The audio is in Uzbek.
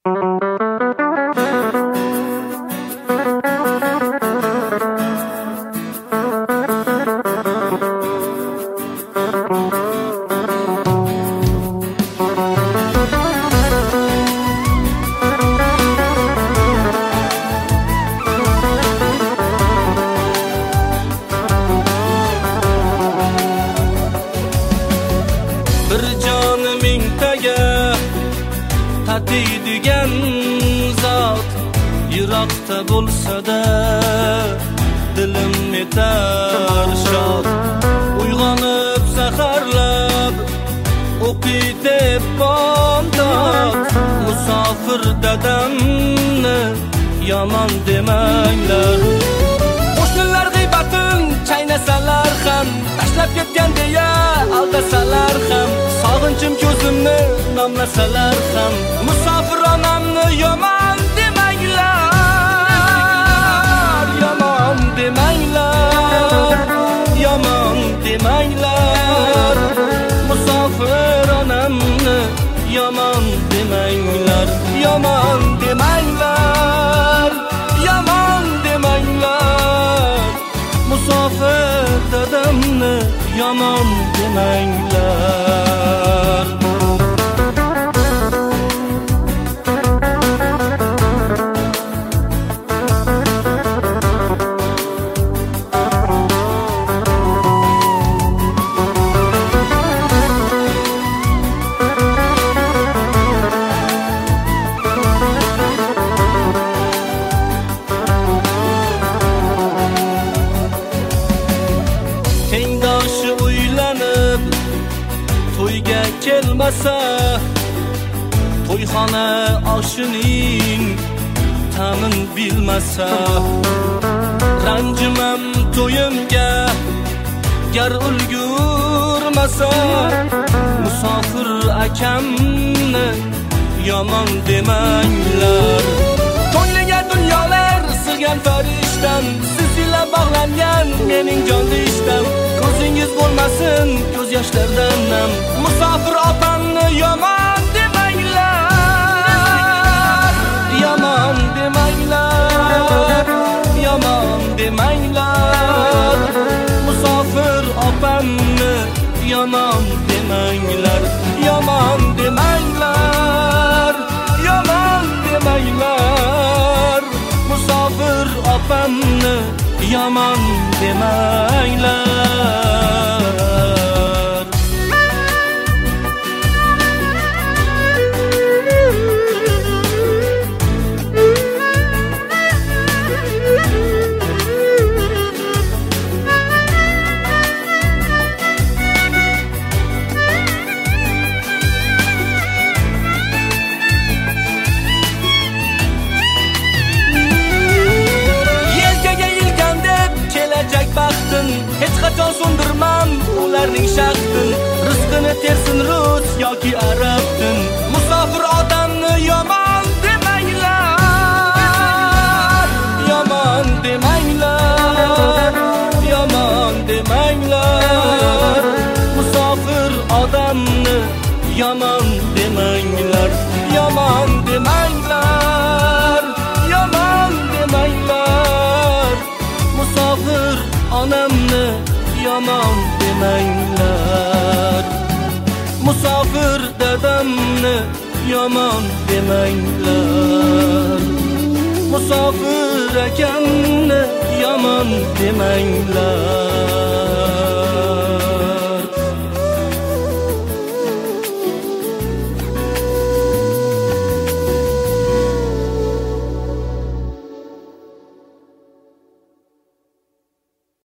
Tatiydigan zot yiroqda bo'lsa-da dilim yetar shod. Uyg'onib saharlab o'qiy deb bomdod, musofir dadamni yomon demanglar. Qo'shnilar g'iybatin chaynasalar ham, tashlab ketgan deya aldasalar ham, sog'inchim ko'zimni nomlasalar ham, musofir onamni yomon demanglar, yomon demanglar, yomon demanglar. Musofir onamni yomon demanglar, yomon demanglar, yomon demanglar. Musofir dadamni yomon demanglar. Tengdoshi uylanib to'yga kelmasa, to'yxona oshining ta'min bilmasa, ranjimam to'yimga gar ulgurmasa, musofir akamni yomon demanglar. Ko'ngliga dunyolar sig'gan farishtam, siz bilan bog'langan mening jonli ishtam. Ko'zingiz bo'lmasin ko'z yoshlardan nam, musofir opamni yomon demanglar, yomon demanglar, yomon demanglar. Musofir opamni yomon demanglar, yomon demanglar, yomon demanglar. Musofir opamni yomon demanglar. Hech qachon so'ndirmam ularning shaxtin, rizqini tersin rus yoki arabtin. Musofir odamni yomon demanglar, yomon demanglar, yomon demanglar. Musofir odamni yomon demanglar, yomon demanglar, yomon demanglar. Musofir onamni yomon demanglar, musofir dadamni yomon demanglar, musofir akamni yomon demanglar.